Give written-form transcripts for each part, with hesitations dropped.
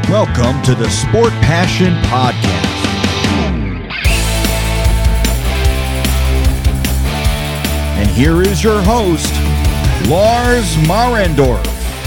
Welcome to the Sport Passion Podcast. And here is your host, Lars Marendorf.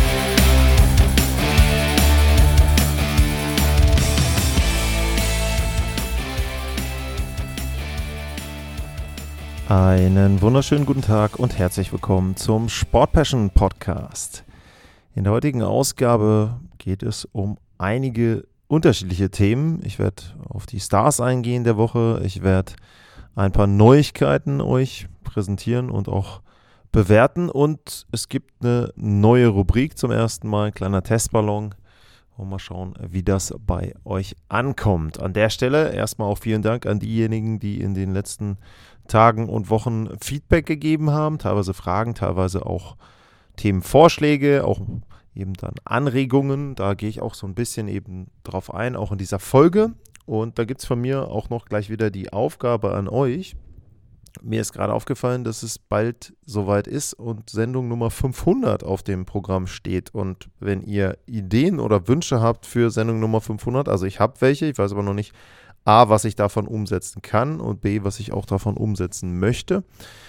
Einen wunderschönen guten Tag und herzlich willkommen zum Sport Passion Podcast. In der heutigen Ausgabe geht es um einige unterschiedliche Themen. Ich werde auf die Stars eingehen der Woche. Ich werde ein paar Neuigkeiten euch präsentieren und auch bewerten. Und es gibt eine neue Rubrik zum ersten Mal, ein kleiner Testballon. Und mal schauen, wie das bei euch ankommt. An der Stelle erstmal auch vielen Dank an diejenigen, die in den letzten Tagen und Wochen Feedback gegeben haben. Teilweise Fragen, teilweise auch Themenvorschläge, auch eben dann Anregungen. Da gehe ich auch so ein bisschen eben drauf ein, auch in dieser Folge. Und da gibt es von mir auch noch gleich wieder die Aufgabe an euch. Mir ist gerade aufgefallen, dass es bald soweit ist und Sendung Nummer 500 auf dem Programm steht. Und wenn ihr Ideen oder Wünsche habt für Sendung Nummer 500, also ich habe welche, ich weiß aber noch nicht A, was ich davon umsetzen kann und B, was ich auch davon umsetzen möchte.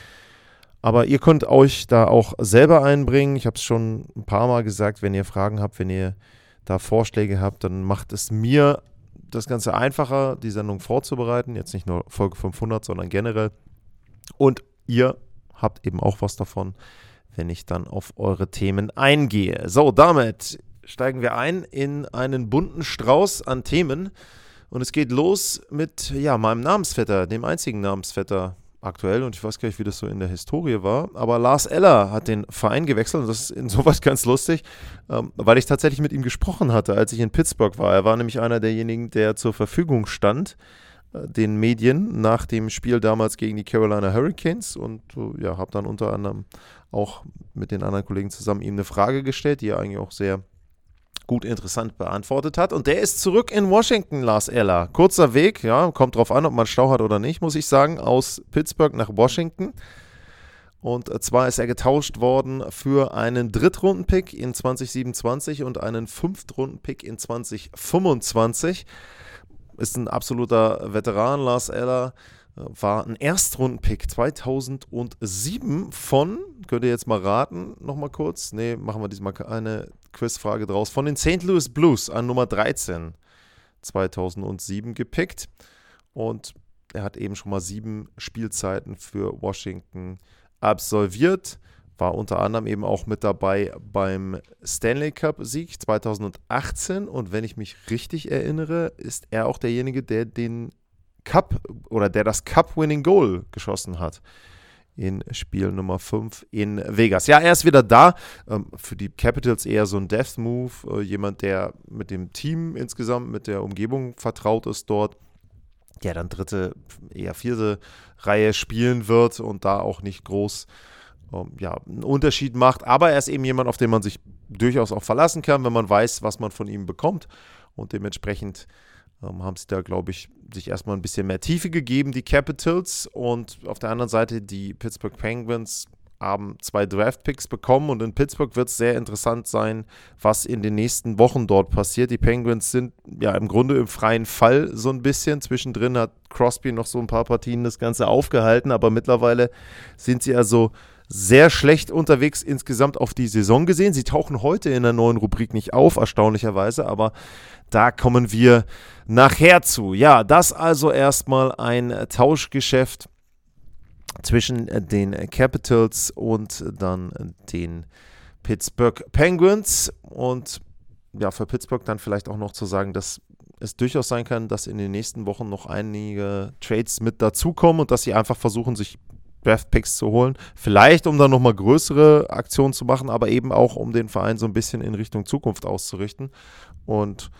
Aber ihr könnt euch da auch selber einbringen. Ich habe es schon ein paar Mal gesagt, wenn ihr Fragen habt, wenn ihr da Vorschläge habt, dann macht es mir das Ganze einfacher, die Sendung vorzubereiten. Jetzt nicht nur Folge 500, sondern generell. Und ihr habt eben auch was davon, wenn ich dann auf eure Themen eingehe. So, damit steigen wir ein in einen bunten Strauß an Themen. Und es geht los mit meinem Namensvetter, dem einzigen Namensvetter aktuell. Und ich weiß gar nicht, wie das so in der Historie war. Aber Lars Eller hat den Verein gewechselt. Und das ist insoweit ganz lustig, weil ich tatsächlich mit ihm gesprochen hatte, als ich in Pittsburgh war. Er war nämlich einer derjenigen, der zur Verfügung stand, den Medien nach dem Spiel damals gegen die Carolina Hurricanes und habe dann unter anderem auch mit den anderen Kollegen zusammen ihm eine Frage gestellt, die er eigentlich auch sehr gut interessant beantwortet hat. Und der ist zurück in Washington, Lars Eller. Kurzer Weg, kommt drauf an, ob man Stau hat oder nicht, muss ich sagen, aus Pittsburgh nach Washington. Und zwar ist er getauscht worden für einen Drittrunden-Pick in 2027 und einen Fünftrunden-Pick in 2025. Ist ein absoluter Veteran, Lars Eller, war ein Erstrunden-Pick 2007 von, könnt ihr jetzt mal raten, nochmal kurz, machen wir diesmal eine Quizfrage draus, von den St. Louis Blues an Nummer 13 2007 gepickt und er hat eben schon mal 7 Spielzeiten für Washington absolviert. War unter anderem eben auch mit dabei beim Stanley Cup-Sieg 2018 und wenn ich mich richtig erinnere, ist er auch derjenige, der den Cup oder der das Cup-Winning-Goal geschossen hat in Spiel Nummer 5 in Vegas. Ja, er ist wieder da. Für die Capitals eher so ein Death-Move, jemand, der mit dem Team insgesamt, mit der Umgebung vertraut ist dort, der dann dritte, eher vierte Reihe spielen wird und da auch nicht groß einen Unterschied macht, aber er ist eben jemand, auf den man sich durchaus auch verlassen kann, wenn man weiß, was man von ihm bekommt und dementsprechend haben sie da, glaube ich, sich erstmal ein bisschen mehr Tiefe gegeben, die Capitals, und auf der anderen Seite die Pittsburgh Penguins haben 2 Draft-Picks bekommen und in Pittsburgh wird es sehr interessant sein, was in den nächsten Wochen dort passiert. Die Penguins sind im Grunde im freien Fall so ein bisschen. Zwischendrin hat Crosby noch so ein paar Partien das Ganze aufgehalten, aber mittlerweile sind sie also sehr schlecht unterwegs insgesamt auf die Saison gesehen. Sie tauchen heute in der neuen Rubrik nicht auf, erstaunlicherweise, aber da kommen wir nachher zu. Ja, das also erstmal ein Tauschgeschäft zwischen den Capitals und dann den Pittsburgh Penguins. Und für Pittsburgh dann vielleicht auch noch zu sagen, dass es durchaus sein kann, dass in den nächsten Wochen noch einige Trades mit dazukommen und dass sie einfach versuchen, sich Draft-Picks zu holen. Vielleicht, um dann nochmal größere Aktionen zu machen, aber eben auch, um den Verein so ein bisschen in Richtung Zukunft auszurichten. Und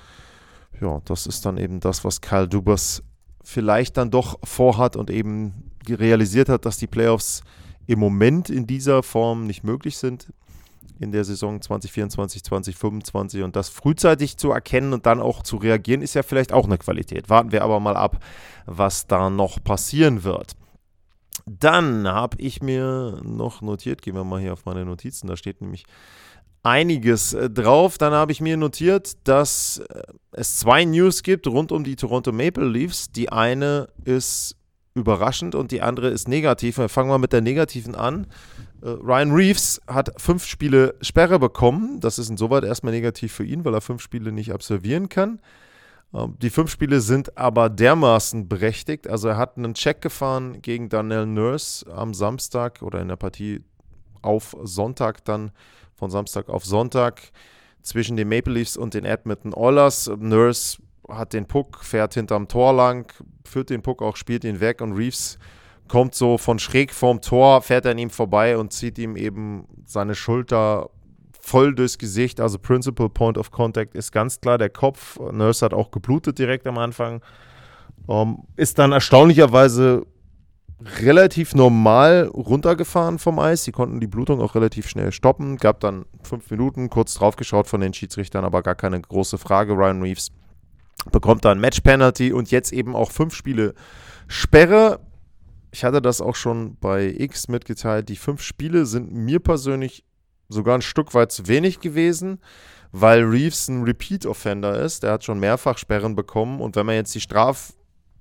das ist dann eben das, was Kyle Dubas vielleicht dann doch vorhat und eben realisiert hat, dass die Playoffs im Moment in dieser Form nicht möglich sind in der Saison 2024, 2025 und das frühzeitig zu erkennen und dann auch zu reagieren, ist ja vielleicht auch eine Qualität. Warten wir aber mal ab, was da noch passieren wird. Dann habe ich mir noch notiert, gehen wir mal hier auf meine Notizen, da steht nämlich einiges drauf. Dann habe ich mir notiert, dass es 2 News gibt rund um die Toronto Maple Leafs. Die eine ist überraschend und die andere ist negativ. Wir fangen mal mit der negativen an. Ryan Reaves hat 5 Spiele Sperre bekommen. Das ist insoweit erstmal negativ für ihn, weil er 5 Spiele nicht absolvieren kann. Die 5 Spiele sind aber dermaßen berechtigt. Also er hat einen Check gefahren gegen Darnell Nurse am Samstag oder in der Partie auf Sonntag dann, von Samstag auf Sonntag, zwischen den Maple Leafs und den Edmonton Oilers. Nurse hat den Puck, fährt hinterm Tor lang, führt den Puck auch, spielt ihn weg und Reaves kommt so von schräg vorm Tor, fährt an ihm vorbei und zieht ihm eben seine Schulter voll durchs Gesicht. Also Principal Point of Contact ist ganz klar der Kopf. Nurse hat auch geblutet direkt am Anfang. Ist dann erstaunlicherweise relativ normal runtergefahren vom Eis. Sie konnten die Blutung auch relativ schnell stoppen. Gab dann 5 Minuten, kurz drauf geschaut von den Schiedsrichtern, aber gar keine große Frage. Ryan Reaves bekommt da ein Match-Penalty und jetzt eben auch 5 Spiele Sperre. Ich hatte das auch schon bei X mitgeteilt. Die 5 Spiele sind mir persönlich sogar ein Stück weit zu wenig gewesen, weil Reaves ein Repeat-Offender ist. Der hat schon mehrfach Sperren bekommen und wenn man jetzt die Strafen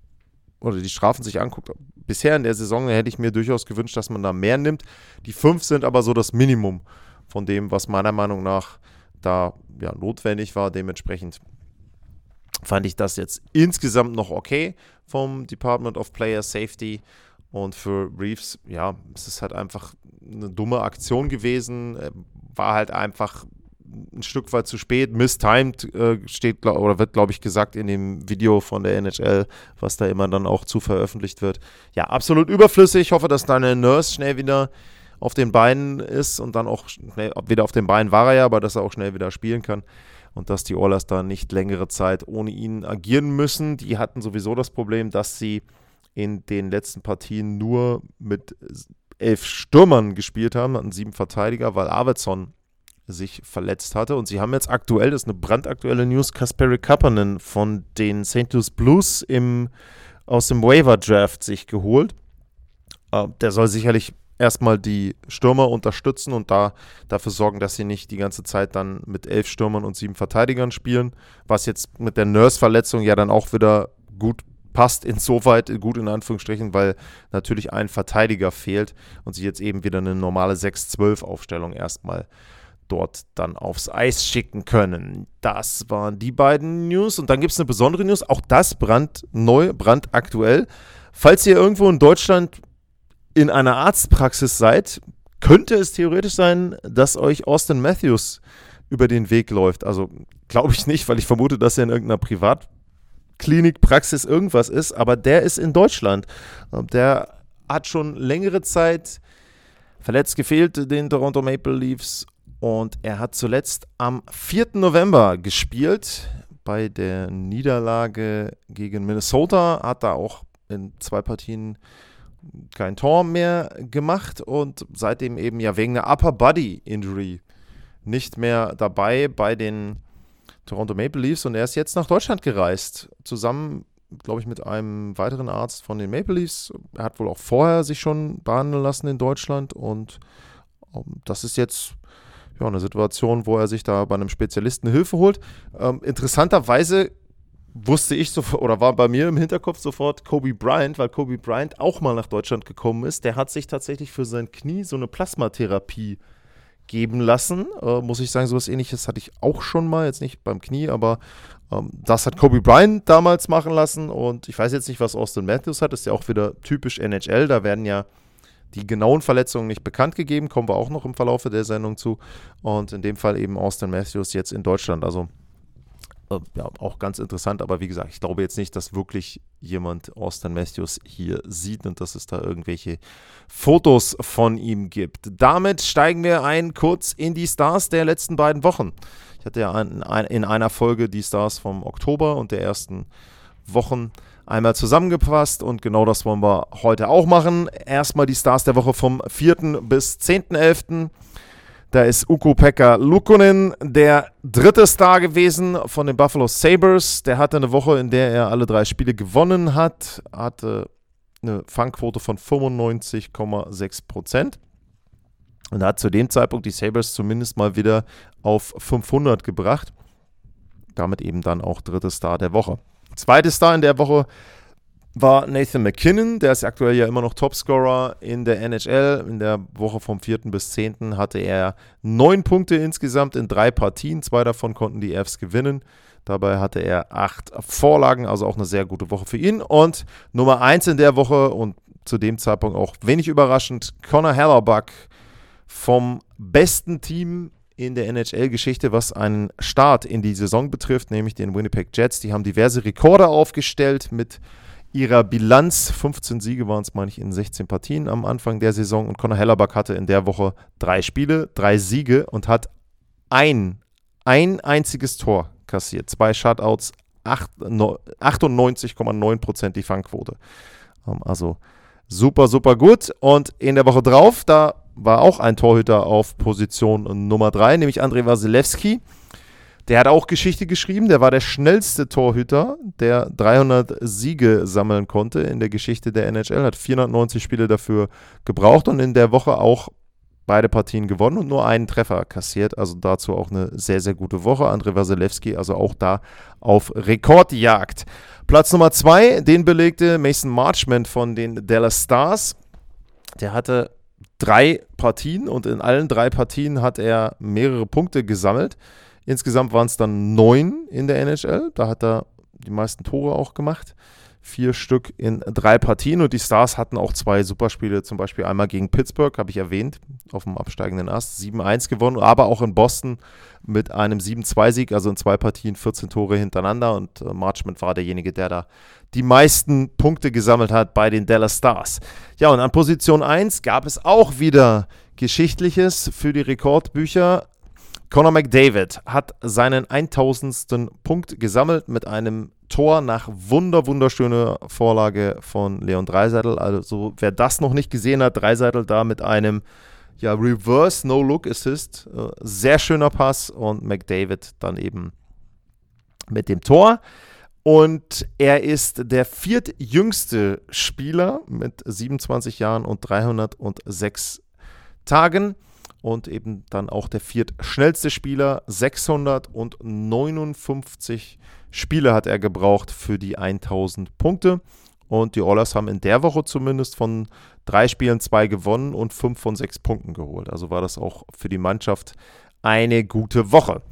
sich anguckt, bisher in der Saison, da hätte ich mir durchaus gewünscht, dass man da mehr nimmt. Die 5 sind aber so das Minimum von dem, was meiner Meinung nach da notwendig war. Dementsprechend fand ich das jetzt insgesamt noch okay vom Department of Player Safety. Und für Reaves, es ist halt einfach eine dumme Aktion gewesen. War halt einfach ein Stück weit zu spät. Mistimed wird, glaube ich, gesagt in dem Video von der NHL, was da immer dann auch zu veröffentlicht wird. Ja, absolut überflüssig. Ich hoffe, dass deine Nurse schnell wieder auf den Beinen ist und dann auch schnell, wieder auf den Beinen war er ja, aber dass er auch schnell wieder spielen kann. Und dass die Oilers da nicht längere Zeit ohne ihn agieren müssen. Die hatten sowieso das Problem, dass sie in den letzten Partien nur mit 11 Stürmern gespielt haben, hatten 7 Verteidiger, weil Arvidsson sich verletzt hatte. Und sie haben jetzt aktuell, das ist eine brandaktuelle News, Kasperi Kapanen von den St. Louis Blues aus dem Waiver-Draft sich geholt. Der soll sicherlich erstmal die Stürmer unterstützen und dafür sorgen, dass sie nicht die ganze Zeit dann mit 11 Stürmern und 7 Verteidigern spielen, was jetzt mit der Nurse-Verletzung ja dann auch wieder gut passt, insoweit gut in Anführungsstrichen, weil natürlich ein Verteidiger fehlt und sie jetzt eben wieder eine normale 6-12-Aufstellung erstmal dort dann aufs Eis schicken können. Das waren die beiden News und dann gibt es eine besondere News, auch das brandneu, brandaktuell. Falls ihr irgendwo in Deutschland in einer Arztpraxis seid, könnte es theoretisch sein, dass euch Auston Matthews über den Weg läuft. Also glaube ich nicht, weil ich vermute, dass er in irgendeiner Privatklinik, Praxis irgendwas ist, aber der ist in Deutschland. Der hat schon längere Zeit verletzt gefehlt, den Toronto Maple Leafs, und er hat zuletzt am 4. November gespielt bei der Niederlage gegen Minnesota, hat da auch in 2 Partien kein Tor mehr gemacht und seitdem eben wegen einer Upper Body Injury nicht mehr dabei bei den Toronto Maple Leafs, und er ist jetzt nach Deutschland gereist, zusammen, glaube ich, mit einem weiteren Arzt von den Maple Leafs. Er hat wohl auch vorher sich schon behandeln lassen in Deutschland, und das ist jetzt eine Situation, wo er sich da bei einem Spezialisten Hilfe holt. Interessanterweise wusste ich sofort, oder war bei mir im Hinterkopf sofort Kobe Bryant, weil Kobe Bryant auch mal nach Deutschland gekommen ist. Der hat sich tatsächlich für sein Knie so eine Plasmatherapie geben lassen. Muss ich sagen, sowas Ähnliches hatte ich auch schon mal, jetzt nicht beim Knie, aber das hat Kobe Bryant damals machen lassen, und ich weiß jetzt nicht, was Auston Matthews hat. Das ist ja auch wieder typisch NHL, da werden ja die genauen Verletzungen nicht bekannt gegeben, kommen wir auch noch im Verlauf der Sendung zu, und in dem Fall eben Auston Matthews jetzt in Deutschland, also auch ganz interessant, aber wie gesagt, ich glaube jetzt nicht, dass wirklich jemand Auston Matthews hier sieht und dass es da irgendwelche Fotos von ihm gibt. Damit steigen wir kurz in die Stars der letzten beiden Wochen. Ich hatte ja in einer Folge die Stars vom Oktober und der ersten Wochen einmal zusammengefasst, und genau das wollen wir heute auch machen. Erstmal die Stars der Woche vom 4. bis 10.11. Da ist Ukko-Pekka Luukkonen der 3. Star gewesen von den Buffalo Sabres. Der hatte eine Woche, in der er alle 3 Spiele gewonnen hat, hatte eine Fangquote von 95,6%. und hat zu dem Zeitpunkt die Sabres zumindest mal wieder auf 500 gebracht. Damit eben dann auch dritter Star der Woche. Zweiter Star in der Woche war Nathan MacKinnon, der ist aktuell ja immer noch Topscorer in der NHL. In der Woche vom 4. bis 10. hatte er 9 Punkte insgesamt in 3 Partien. 2 davon konnten die Avs gewinnen. Dabei hatte er 8 Vorlagen, also auch eine sehr gute Woche für ihn. Und Nummer 1 in der Woche und zu dem Zeitpunkt auch wenig überraschend, Connor Hellebuyck vom besten Team in der NHL-Geschichte, was einen Start in die Saison betrifft, nämlich den Winnipeg Jets. Die haben diverse Rekorde aufgestellt mit ihrer Bilanz. 15 Siege waren es, meine ich, in 16 Partien am Anfang der Saison. Und Connor Hellebuyck hatte in der Woche 3 Spiele, 3 Siege und hat ein einziges Tor kassiert. 2 Shutouts, 98,9% die Fangquote. Also super, super gut. Und in der Woche drauf, da war auch ein Torhüter auf Position Nummer 3, nämlich Andrei Vasilevskiy. Der hat auch Geschichte geschrieben. Der war der schnellste Torhüter, der 300 Siege sammeln konnte in der Geschichte der NHL. Hat 490 Spiele dafür gebraucht und in der Woche auch beide Partien gewonnen und nur einen Treffer kassiert. Also dazu auch eine sehr, sehr gute Woche. Andrei Vasilevskiy also auch da auf Rekordjagd. Platz Nummer 2, den belegte Mason Marchment von den Dallas Stars. Der hatte 3 Partien und in allen 3 Partien hat er mehrere Punkte gesammelt. Insgesamt waren es dann 9 in der NHL. Da hat er die meisten Tore auch gemacht. 4 Stück in 3 Partien. Und die Stars hatten auch 2 Superspiele. Zum Beispiel einmal gegen Pittsburgh, habe ich erwähnt, auf dem absteigenden Ast. 7-1 gewonnen. Aber auch in Boston mit einem 7-2-Sieg. Also in 2 Partien 14 Tore hintereinander. Und Marchment war derjenige, der da die meisten Punkte gesammelt hat bei den Dallas Stars. Ja, und an Position 1 gab es auch wieder Geschichtliches für die Rekordbücher. Connor McDavid hat seinen 1000. Punkt gesammelt mit einem Tor nach wunderschöner Vorlage von Leon Draisaitl. Also wer das noch nicht gesehen hat, Draisaitl da mit einem Reverse No-Look Assist. Sehr schöner Pass und McDavid dann eben mit dem Tor. Und er ist der 4. jüngste Spieler mit 27 Jahren und 306 Tagen. Und eben dann auch der 4. schnellste Spieler. 659 Spiele hat er gebraucht für die 1000 Punkte. Und die Oilers haben in der Woche zumindest von 3 Spielen 2 gewonnen und 5 von 6 Punkten geholt. Also war das auch für die Mannschaft eine gute Woche.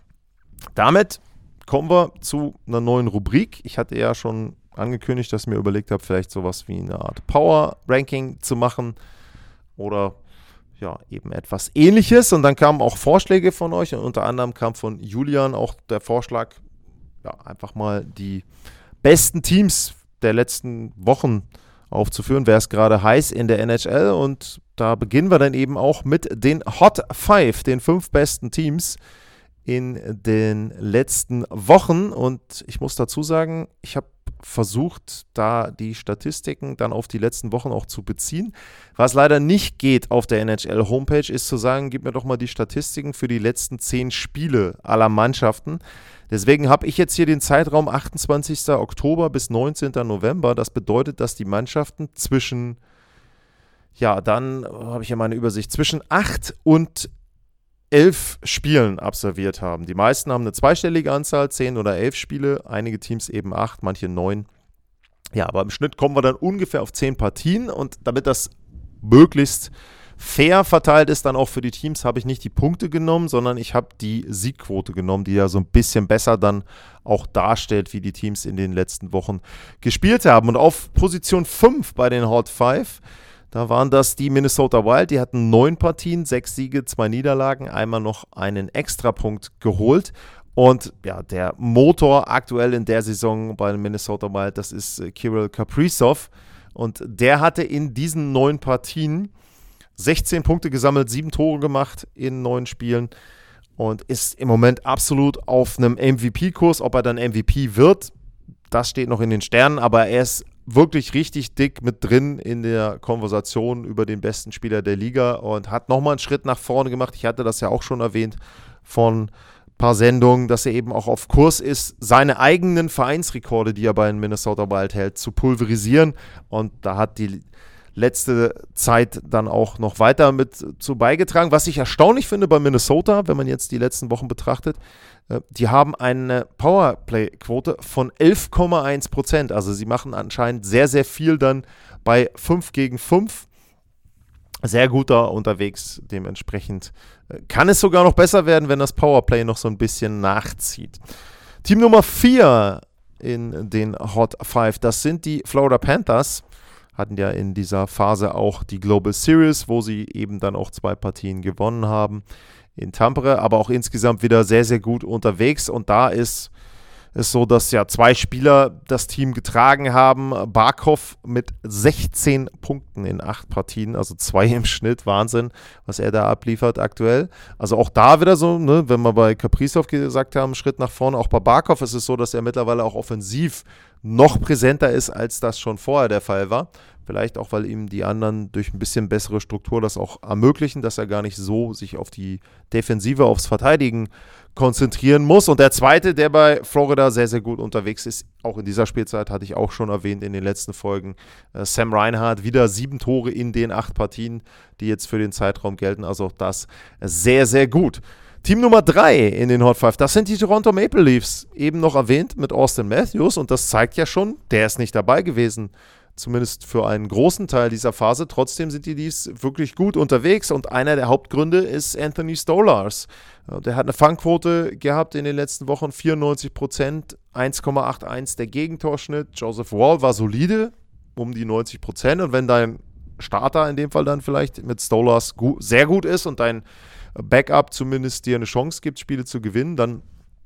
Damit kommen wir zu einer neuen Rubrik. Ich hatte ja schon angekündigt, dass ich mir überlegt habe, vielleicht sowas wie eine Art Power-Ranking zu machen oder ja, eben etwas Ähnliches. Und dann kamen auch Vorschläge von euch und unter anderem kam von Julian auch der Vorschlag, ja, einfach mal die besten Teams der letzten Wochen aufzuführen, wer es gerade heiß in der NHL. Und da beginnen wir dann eben auch mit den Hot 5, den 5 besten Teams in den letzten Wochen. Und ich muss dazu sagen, ich habe versucht, da die Statistiken dann auf die letzten Wochen auch zu beziehen. Was leider nicht geht auf der NHL-Homepage, ist zu sagen, gib mir doch mal die Statistiken für die letzten 10 Spiele aller Mannschaften. Deswegen habe ich jetzt hier den Zeitraum 28. Oktober bis 19. November. Das bedeutet, dass die Mannschaften zwischen, ja, dann habe ich ja meine Übersicht, zwischen 8 und 11 Spielen absolviert haben. Die meisten haben eine zweistellige Anzahl, 10 oder 11 Spiele, einige Teams eben 8, manche 9. Ja, aber im Schnitt kommen wir dann ungefähr auf 10 Partien und damit das möglichst fair verteilt ist dann auch für die Teams, habe ich nicht die Punkte genommen, sondern ich habe die Siegquote genommen, die ja so ein bisschen besser dann auch darstellt, wie die Teams in den letzten Wochen gespielt haben. Und auf Position 5 bei den Hot 5, da waren das die Minnesota Wild, die hatten 9 Partien, 6 Siege, 2 Niederlagen, einmal noch einen Extrapunkt geholt. Und ja, der Motor aktuell in der Saison bei den Minnesota Wild, das ist Kirill Kaprizov. Und der hatte in diesen 9 Partien 16 Punkte gesammelt, 7 Tore gemacht in 9 Spielen und ist im Moment absolut auf einem MVP-Kurs. Ob er dann MVP wird, das steht noch in den Sternen, aber er ist wirklich richtig dick mit drin in der Konversation über den besten Spieler der Liga und hat nochmal einen Schritt nach vorne gemacht. Ich hatte das ja auch schon erwähnt von ein paar Sendungen, dass er eben auch auf Kurs ist, seine eigenen Vereinsrekorde, die er bei den Minnesota Wild hält, zu pulverisieren. Und da hat die letzte Zeit dann auch noch weiter mit zu beigetragen. Was ich erstaunlich finde bei Minnesota, wenn man jetzt die letzten Wochen betrachtet, die haben eine Powerplay-Quote von 11,1%. Also sie machen anscheinend sehr, sehr viel dann bei 5 gegen 5. Sehr gut da unterwegs. Dementsprechend kann es sogar noch besser werden, wenn das Powerplay noch so ein bisschen nachzieht. Team Nummer 4 in den Hot 5, das sind die Florida Panthers. Hatten ja in dieser Phase auch die Global Series, wo sie eben dann auch 2 Partien gewonnen haben in Tampere, aber auch insgesamt wieder sehr, sehr gut unterwegs. Und da ist es so, dass ja 2 Spieler das Team getragen haben. Barkov mit 16 Punkten in 8 Partien, also 2 im Schnitt. Wahnsinn, was er da abliefert aktuell. Also auch da wieder so, ne, wenn wir bei Kaprizov gesagt haben, Schritt nach vorne. Auch bei Barkov ist es so, dass er mittlerweile auch offensiv noch präsenter ist, als das schon vorher der Fall war. Vielleicht auch, weil ihm die anderen durch ein bisschen bessere Struktur das auch ermöglichen, dass er gar nicht so sich auf die Defensive, aufs Verteidigen konzentrieren muss. Und der zweite, der bei Florida sehr, sehr gut unterwegs ist, auch in dieser Spielzeit, hatte ich auch schon erwähnt in den letzten Folgen, Sam Reinhart, wieder 7 Tore in den 8 Partien, die jetzt für den Zeitraum gelten. Also auch das sehr, sehr gut. Team Nummer 3 in den Hot 5, das sind die Toronto Maple Leafs, eben noch erwähnt mit Austin Matthews. Und das zeigt ja schon, der ist nicht dabei gewesen, zumindest für einen großen Teil dieser Phase. Trotzdem sind die Leafs wirklich gut unterwegs und einer der Hauptgründe ist Anthony Stolarz. Der hat eine Fangquote gehabt in den letzten Wochen, 94%, 1,81 der Gegentorschnitt. Joseph Woll war solide, um die 90%. Und wenn dein Starter in dem Fall dann vielleicht mit Stolarz sehr gut ist und dein Backup zumindest dir eine Chance gibt, Spiele zu gewinnen, dann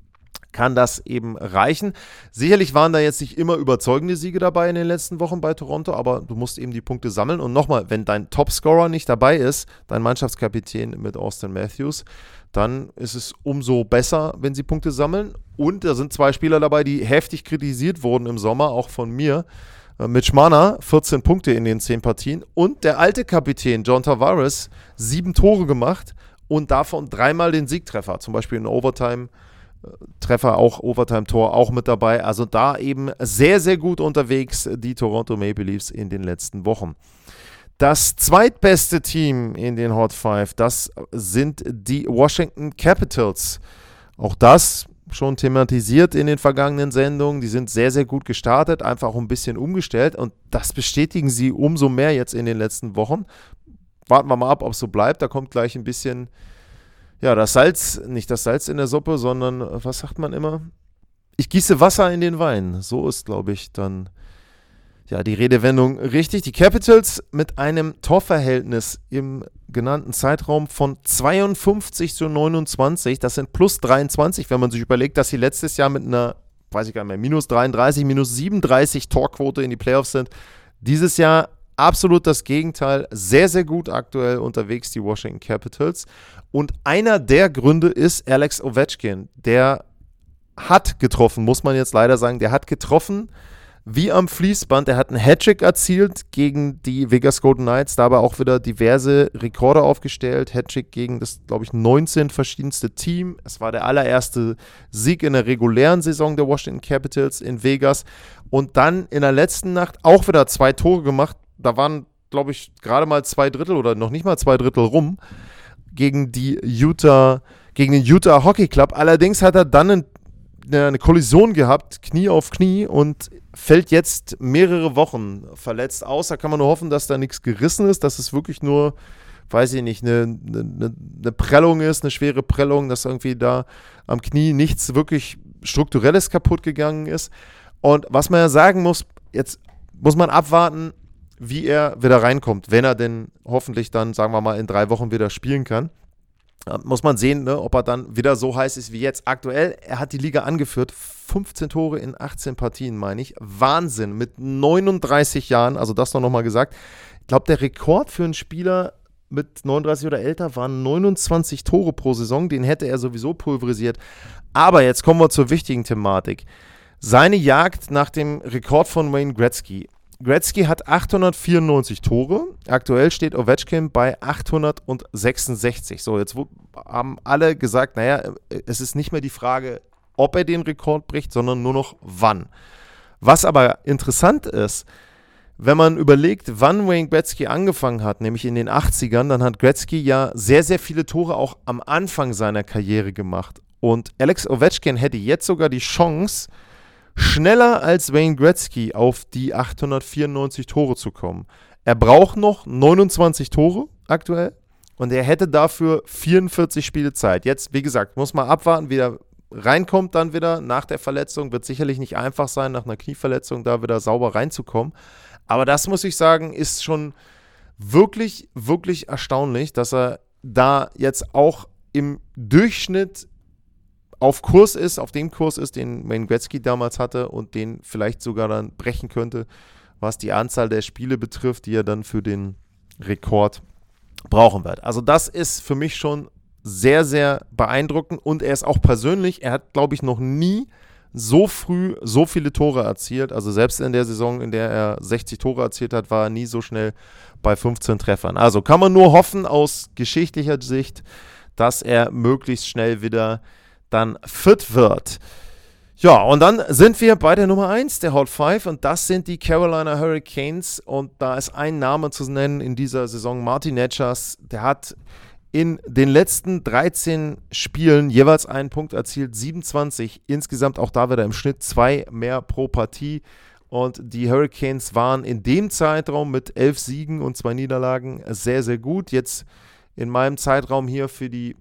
kann das eben reichen. Sicherlich waren da jetzt nicht immer überzeugende Siege dabei in den letzten Wochen bei Toronto, aber du musst eben die Punkte sammeln. Und nochmal, wenn dein Topscorer nicht dabei ist, dein Mannschaftskapitän mit Austin Matthews, dann ist es umso besser, wenn sie Punkte sammeln. Und da sind 2 Spieler dabei, die heftig kritisiert wurden im Sommer, auch von mir. Mitch Marner, 14 Punkte in den 10 Partien. Und der alte Kapitän John Tavares, 7 Tore gemacht und davon 3-mal den Siegtreffer. Zum Beispiel in Overtime-Treffer, auch Overtime-Tor auch mit dabei. Also da eben sehr, sehr gut unterwegs, die Toronto Maple Leafs in den letzten Wochen. Das zweitbeste Team in den Hot 5, das sind die Washington Capitals. Auch das schon thematisiert in den vergangenen Sendungen. Die sind sehr, sehr gut gestartet, einfach auch ein bisschen umgestellt und das bestätigen sie umso mehr jetzt in den letzten Wochen. Warten wir mal ab, ob es so bleibt. Da kommt gleich ein bisschen, ja, das Salz, nicht das Salz in der Suppe, sondern, was sagt man immer? Ich gieße Wasser in den Wein. So ist, glaube ich, dann ja die Redewendung richtig. Die Capitals mit einem Torverhältnis im genannten Zeitraum von 52:29. Das sind plus 23, wenn man sich überlegt, dass sie letztes Jahr mit einer, weiß ich gar nicht mehr, minus 33, minus 37 Torquote in die Playoffs sind. Dieses Jahr absolut das Gegenteil. Sehr, sehr gut aktuell unterwegs, die Washington Capitals. Und einer der Gründe ist Alex Ovechkin. Der hat getroffen, muss man jetzt leider sagen. Der hat getroffen wie am Fließband. Er hat einen Hattrick erzielt gegen die Vegas Golden Knights, dabei auch wieder diverse Rekorde aufgestellt. Hattrick gegen das, glaube ich, 19 verschiedenste Team. Es war der allererste Sieg in der regulären Saison der Washington Capitals in Vegas. Und dann in der letzten Nacht auch wieder 2 Tore gemacht. Da waren, glaube ich, gerade mal 2/3 oder noch nicht mal 2/3 rum gegen den Utah Hockey Club. Allerdings hat er dann eine Kollision gehabt, Knie auf Knie, und fällt jetzt mehrere Wochen verletzt aus. Da kann man nur hoffen, dass da nichts gerissen ist, dass es wirklich nur, weiß ich nicht, eine Prellung ist, eine schwere Prellung, dass irgendwie da am Knie nichts wirklich Strukturelles kaputt gegangen ist. Und was man ja sagen muss, jetzt muss man abwarten, wie er wieder reinkommt, wenn er denn hoffentlich dann, sagen wir mal, in 3 Wochen wieder spielen kann. Muss man sehen, ne, ob er dann wieder so heiß ist wie jetzt. Aktuell, er hat die Liga angeführt, 15 Tore in 18 Partien, meine ich. Wahnsinn, mit 39 Jahren, also das noch mal gesagt. Ich glaube, der Rekord für einen Spieler mit 39 oder älter waren 29 Tore pro Saison. Den hätte er sowieso pulverisiert. Aber jetzt kommen wir zur wichtigen Thematik. Seine Jagd nach dem Rekord von Wayne Gretzky. Gretzky hat 894 Tore. Aktuell steht Ovechkin bei 866. So, jetzt haben alle gesagt, naja, es ist nicht mehr die Frage, ob er den Rekord bricht, sondern nur noch wann. Was aber interessant ist, wenn man überlegt, wann Wayne Gretzky angefangen hat, nämlich in den 80ern, dann hat Gretzky ja sehr, sehr viele Tore auch am Anfang seiner Karriere gemacht. Und Alex Ovechkin hätte jetzt sogar die Chance, schneller als Wayne Gretzky auf die 894 Tore zu kommen. Er braucht noch 29 Tore aktuell und er hätte dafür 44 Spiele Zeit. Jetzt, wie gesagt, muss man abwarten, wie er reinkommt dann wieder nach der Verletzung. Wird sicherlich nicht einfach sein, nach einer Knieverletzung da wieder sauber reinzukommen. Aber das, muss ich sagen, ist schon wirklich, wirklich erstaunlich, dass er da jetzt auch im Durchschnitt auf dem Kurs ist, den Wayne Gretzky damals hatte und den vielleicht sogar dann brechen könnte, was die Anzahl der Spiele betrifft, die er dann für den Rekord brauchen wird. Also das ist für mich schon sehr, sehr beeindruckend und er ist auch persönlich, er hat, glaube ich, noch nie so früh so viele Tore erzielt. Also selbst in der Saison, in der er 60 Tore erzielt hat, war er nie so schnell bei 15 Treffern. Also kann man nur hoffen aus geschichtlicher Sicht, dass er möglichst schnell wieder dann fit wird. Ja, und dann sind wir bei der Nummer 1 der Hot 5 und das sind die Carolina Hurricanes und da ist ein Name zu nennen in dieser Saison, Martin Necas. Der hat in den letzten 13 Spielen jeweils einen Punkt erzielt, 27 insgesamt, auch da wieder im Schnitt 2 mehr pro Partie. Und die Hurricanes waren in dem Zeitraum mit 11 Siegen und 2 Niederlagen sehr, sehr gut. Jetzt in meinem Zeitraum hier für die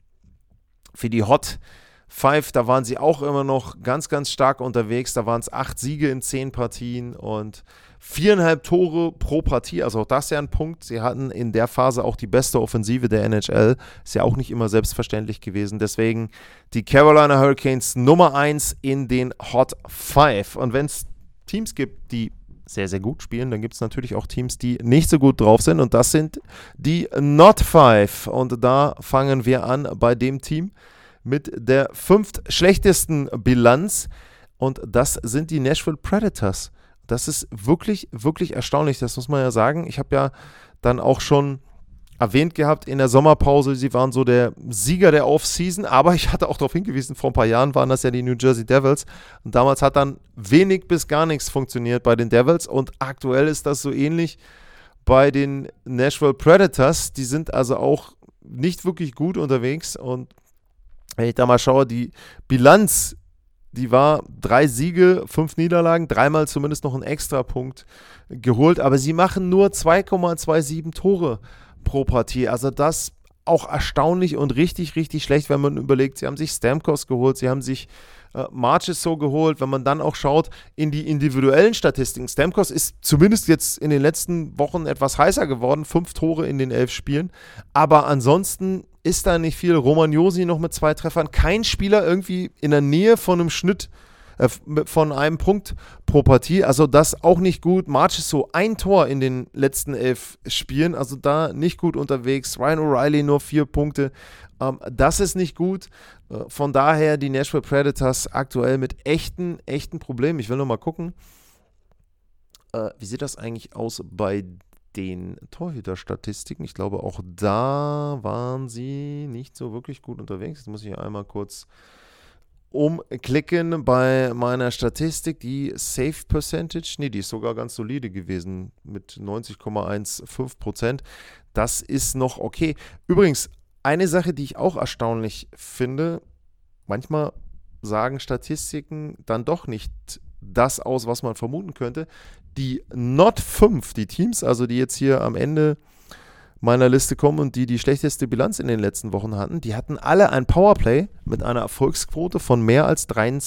Hot 5, da waren sie auch immer noch ganz, ganz stark unterwegs. Da waren es 8 Siege in 10 Partien und 4,5 Tore pro Partie. Also auch das ist ja ein Punkt. Sie hatten in der Phase auch die beste Offensive der NHL. Ist ja auch nicht immer selbstverständlich gewesen. Deswegen die Carolina Hurricanes Nummer 1 in den Hot 5. Und wenn es Teams gibt, die sehr, sehr gut spielen, dann gibt es natürlich auch Teams, die nicht so gut drauf sind. Und das sind die Not 5. Und da fangen wir an bei dem Team mit der 5. schlechtesten Bilanz und das sind die Nashville Predators. Das ist wirklich, wirklich erstaunlich, das muss man ja sagen. Ich habe ja dann auch schon erwähnt gehabt in der Sommerpause, sie waren so der Sieger der Offseason, aber ich hatte auch darauf hingewiesen, vor ein paar Jahren waren das ja die New Jersey Devils und damals hat dann wenig bis gar nichts funktioniert bei den Devils und aktuell ist das so ähnlich bei den Nashville Predators. Die sind also auch nicht wirklich gut unterwegs und wenn ich da mal schaue, die Bilanz, die war 3 Siege, 5 Niederlagen, 3-mal zumindest noch einen Extrapunkt geholt, aber sie machen nur 2,27 Tore pro Partie. Also das auch erstaunlich und richtig, richtig schlecht, wenn man überlegt, sie haben sich Stamkos geholt, sie haben sich Marchessault geholt, wenn man dann auch schaut in die individuellen Statistiken. Stamkos ist zumindest jetzt in den letzten Wochen etwas heißer geworden, 5 Tore in den 11 Spielen, aber ansonsten ist da nicht viel. Roman Josi noch mit 2 Treffern, kein Spieler irgendwie in der Nähe von einem Schnitt, von einem Punkt pro Partie, also das auch nicht gut. Marchessault 1 Tor in den letzten 11 Spielen, also da nicht gut unterwegs. Ryan O'Reilly nur 4 Punkte, das ist nicht gut. Von daher die Nashville Predators aktuell mit echten Problemen. Ich will noch mal gucken, wie sieht das eigentlich aus bei den Torhüter-Statistiken. Ich glaube, auch da waren sie nicht so wirklich gut unterwegs. Jetzt muss ich einmal kurz umklicken bei meiner Statistik. Die Save Percentage, die ist sogar ganz solide gewesen mit 90,15%. Das ist noch okay. Übrigens, eine Sache, die ich auch erstaunlich finde, manchmal sagen Statistiken dann doch nicht das aus, was man vermuten könnte. Die Not 5, die Teams, also die jetzt hier am Ende meiner Liste kommen und die schlechteste Bilanz in den letzten Wochen hatten, die hatten alle ein Powerplay mit einer Erfolgsquote von mehr als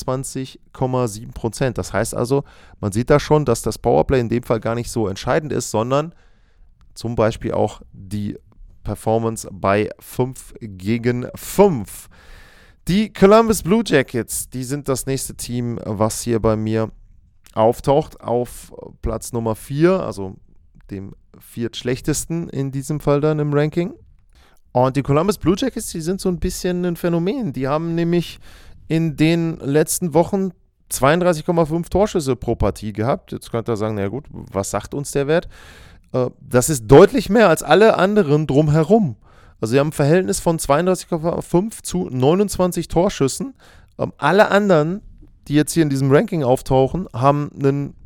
23,7%. Das heißt also, man sieht da schon, dass das Powerplay in dem Fall gar nicht so entscheidend ist, sondern zum Beispiel auch die Performance bei 5 gegen 5. Die Columbus Blue Jackets, die sind das nächste Team, was hier bei mir auftaucht, auf Platz Nummer 4, also dem 4. schlechtesten in diesem Fall dann im Ranking. Und die Columbus Blue Jackets, die sind so ein bisschen ein Phänomen. Die haben nämlich in den letzten Wochen 32,5 Torschüsse pro Partie gehabt. Jetzt könnt ihr sagen, na gut, was sagt uns der Wert? Das ist deutlich mehr als alle anderen drumherum. Also sie haben ein Verhältnis von 32,5 zu 29 Torschüssen. Alle anderen, die jetzt hier in diesem Ranking auftauchen, haben ein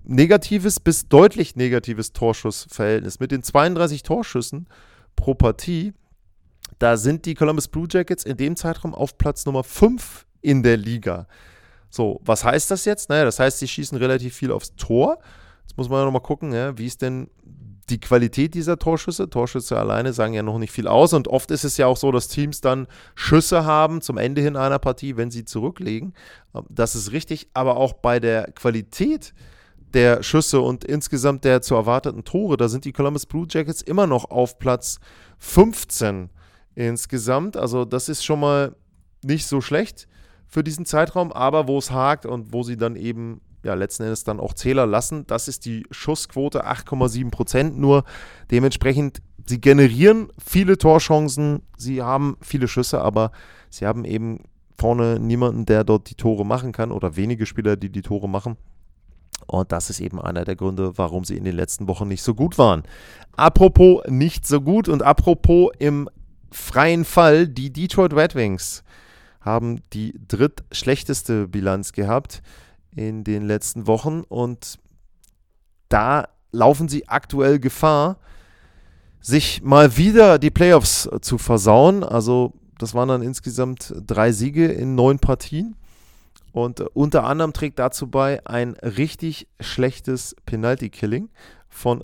negatives bis deutlich negatives Torschussverhältnis. Mit den 32 Torschüssen pro Partie, da sind die Columbus Blue Jackets in dem Zeitraum auf Platz Nummer 5 in der Liga. So, was heißt das jetzt? Naja, das heißt, sie schießen relativ viel aufs Tor. Jetzt muss man ja nochmal gucken, ja, wie ist denn die Qualität dieser Torschüsse? Torschüsse alleine sagen ja noch nicht viel aus und oft ist es ja auch so, dass Teams dann Schüsse haben zum Ende hin einer Partie, wenn sie zurücklegen. Das ist richtig, aber auch bei der Qualität der Schüsse und insgesamt der zu erwarteten Tore, da sind die Columbus Blue Jackets immer noch auf Platz 15 insgesamt. Also das ist schon mal nicht so schlecht für diesen Zeitraum, aber wo es hakt und wo sie dann eben letzten Endes dann auch Zähler lassen, das ist die Schussquote, 8,7% nur. Dementsprechend, sie generieren viele Torchancen, sie haben viele Schüsse, aber sie haben eben vorne niemanden, der dort die Tore machen kann oder wenige Spieler, die die Tore machen. Und das ist eben einer der Gründe, warum sie in den letzten Wochen nicht so gut waren. Apropos nicht so gut und apropos im freien Fall, die Detroit Red Wings haben die drittschlechteste Bilanz gehabt in den letzten Wochen und da laufen sie aktuell Gefahr, sich mal wieder die Playoffs zu versauen. Also das waren dann insgesamt 3 Siege in 9 Partien und unter anderem trägt dazu bei ein richtig schlechtes Penalty-Killing von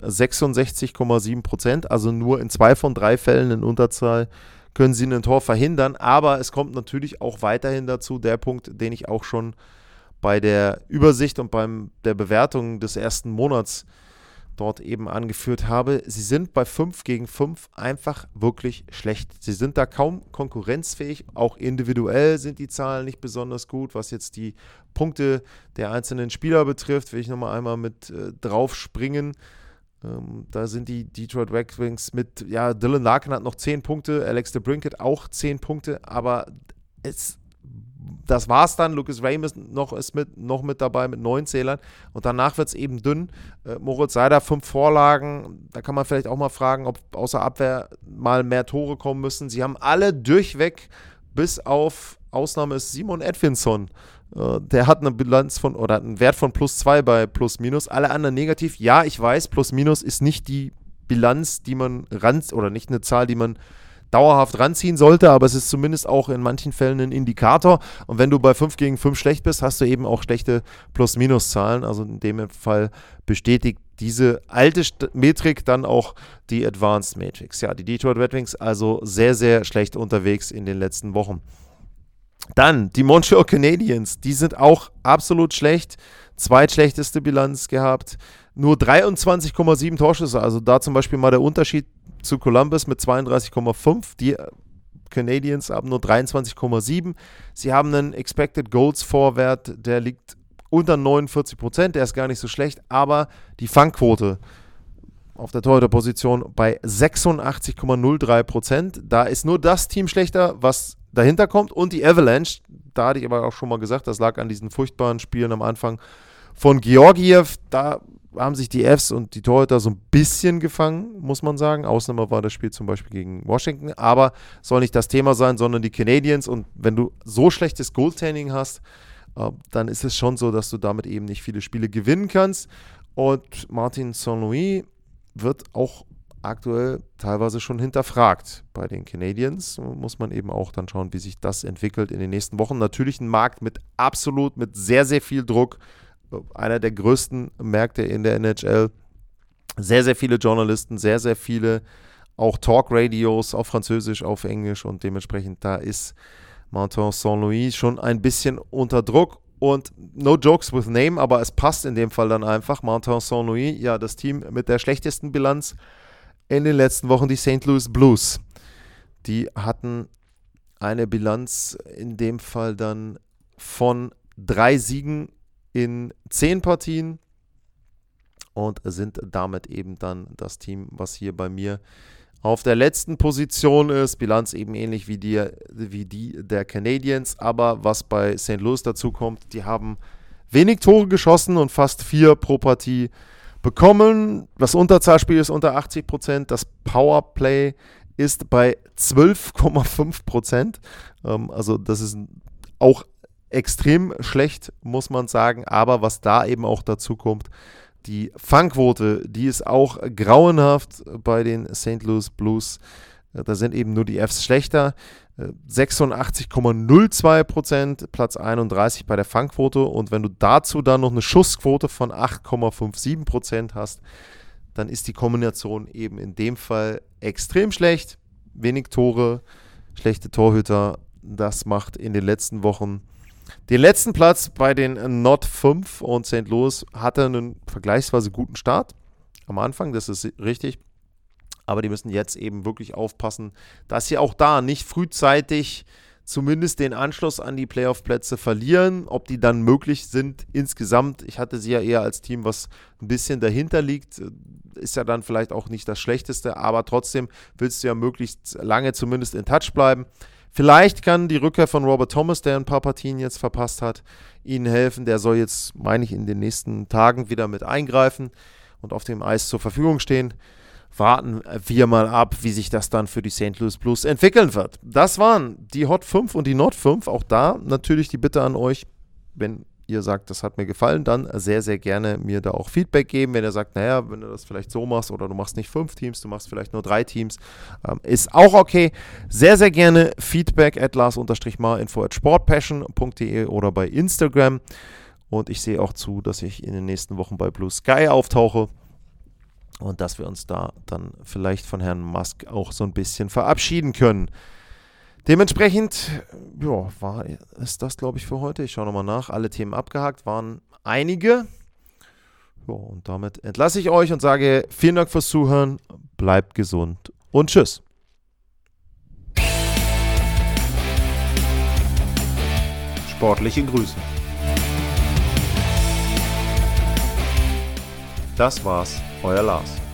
66,7%, also nur in 2 von 3 Fällen in Unterzahl können sie ein Tor verhindern, aber es kommt natürlich auch weiterhin dazu, der Punkt, den ich auch schon bei der Übersicht und der Bewertung des ersten Monats dort eben angeführt habe. Sie sind bei 5 gegen 5 einfach wirklich schlecht. Sie sind da kaum konkurrenzfähig. Auch individuell sind die Zahlen nicht besonders gut. Was jetzt die Punkte der einzelnen Spieler betrifft, will ich nochmal einmal mit drauf springen. Da sind die Detroit Red Wings mit, Dylan Larkin hat noch 10 Punkte, Alex DeBrincat auch 10 Punkte, aber das war's dann. Lucas Raym ist noch mit dabei mit 9 Zählern und danach wird es eben dünn. Moritz Seider 5 Vorlagen, da kann man vielleicht auch mal fragen, ob außer Abwehr mal mehr Tore kommen müssen. Sie haben alle durchweg, bis auf Ausnahme ist Simon Edvinsson. Der hat eine Bilanz von, oder einen Wert von +2 bei Plus-Minus, alle anderen negativ. Ja, ich weiß, Plus-Minus ist nicht die Bilanz, die man oder nicht eine Zahl, die man dauerhaft ranziehen sollte, aber es ist zumindest auch in manchen Fällen ein Indikator. Und wenn du bei 5 gegen 5 schlecht bist, hast du eben auch schlechte Plus-Minus-Zahlen. Also in dem Fall bestätigt diese alte Metrik dann auch die Advanced Matrix. Ja, die Detroit Red Wings also sehr, sehr schlecht unterwegs in den letzten Wochen. Dann die Montreal Canadiens, die sind auch absolut schlecht. Zweitschlechteste Bilanz gehabt. Nur 23,7 Torschüsse, also da zum Beispiel mal der Unterschied zu Columbus mit 32,5. Die Canadiens haben nur 23,7. Sie haben einen Expected Goals Vorwert, der liegt unter 49%, der ist gar nicht so schlecht, aber die Fangquote auf der Torhüterposition bei 86,03%. Da ist nur das Team schlechter, was dahinter kommt, und die Avalanche, da hatte ich aber auch schon mal gesagt, das lag an diesen furchtbaren Spielen am Anfang von Georgiev. Da haben sich die Fs und die Torhüter so ein bisschen gefangen, muss man sagen. Ausnahme war das Spiel zum Beispiel gegen Washington, aber soll nicht das Thema sein, sondern die Canadiens. Und wenn du so schlechtes Goaltending hast, dann ist es schon so, dass du damit eben nicht viele Spiele gewinnen kannst. Und Martin Saint-Louis wird auch aktuell teilweise schon hinterfragt bei den Canadiens. Muss man eben auch dann schauen, wie sich das entwickelt in den nächsten Wochen. Natürlich ein Markt mit sehr, sehr viel Druck. Einer der größten Märkte in der NHL. Sehr, sehr viele Journalisten, sehr, sehr viele auch Talk-Radios auf Französisch, auf Englisch, und dementsprechend da ist Martin Saint-Louis schon ein bisschen unter Druck. Und no jokes with name, aber es passt in dem Fall dann einfach. Martin Saint-Louis, ja, das Team mit der schlechtesten Bilanz in den letzten Wochen, die St. Louis Blues. Die hatten eine Bilanz in dem Fall dann von 3 Siegen in 10 Partien und sind damit eben dann das Team, was hier bei mir auf der letzten Position ist. Bilanz eben ähnlich wie die der Canadiens, aber was bei St. Louis dazu kommt, die haben wenig Tore geschossen und fast 4 pro Partie bekommen. Das Unterzahlspiel ist unter 80%, das Powerplay ist bei 12,5%. Also das ist auch extrem schlecht, muss man sagen. Aber was da eben auch dazu kommt, Die Fangquote, die ist auch grauenhaft bei den St. Louis Blues. Da sind eben nur die Fs schlechter. 86,02%, Platz 31 bei der Fangquote. Und wenn du dazu dann noch eine Schussquote von 8,57% hast, dann ist die Kombination eben in dem Fall extrem schlecht. Wenig Tore, schlechte Torhüter. Das macht in den letzten Wochen den letzten Platz bei den Not 5, und St. Louis hatte einen vergleichsweise guten Start am Anfang, das ist richtig. Aber die müssen jetzt eben wirklich aufpassen, dass sie auch da nicht frühzeitig zumindest den Anschluss an die Playoff-Plätze verlieren. Ob die dann möglich sind insgesamt, ich hatte sie ja eher als Team, was ein bisschen dahinter liegt, ist ja dann vielleicht auch nicht das Schlechteste, aber trotzdem willst du ja möglichst lange zumindest in Touch bleiben. Vielleicht kann die Rückkehr von Robert Thomas, der ein paar Partien jetzt verpasst hat, ihnen helfen. Der soll jetzt, meine ich, in den nächsten Tagen wieder mit eingreifen und auf dem Eis zur Verfügung stehen. Warten wir mal ab, wie sich das dann für die St. Louis Blues entwickeln wird. Das waren die Hot 5 und die Not 5. Auch da natürlich die Bitte an euch, wenn ihr sagt, das hat mir gefallen, dann sehr, sehr gerne mir da auch Feedback geben. Wenn ihr sagt, naja, wenn du das vielleicht so machst oder du machst nicht 5 Teams, du machst vielleicht nur 3 Teams, ist auch okay. Sehr, sehr gerne Feedback at lars_mar@sportpassion.de oder bei Instagram. Und ich sehe auch zu, dass ich in den nächsten Wochen bei Blue Sky auftauche und dass wir uns da dann vielleicht von Herrn Musk auch so ein bisschen verabschieden können. Dementsprechend, ja, ist das, glaube ich, für heute. Ich schaue nochmal nach. Alle Themen abgehakt, waren einige. Ja, und damit entlasse ich euch und sage vielen Dank fürs Zuhören, bleibt gesund und tschüss. Sportliche Grüße. Das war's, euer Lars.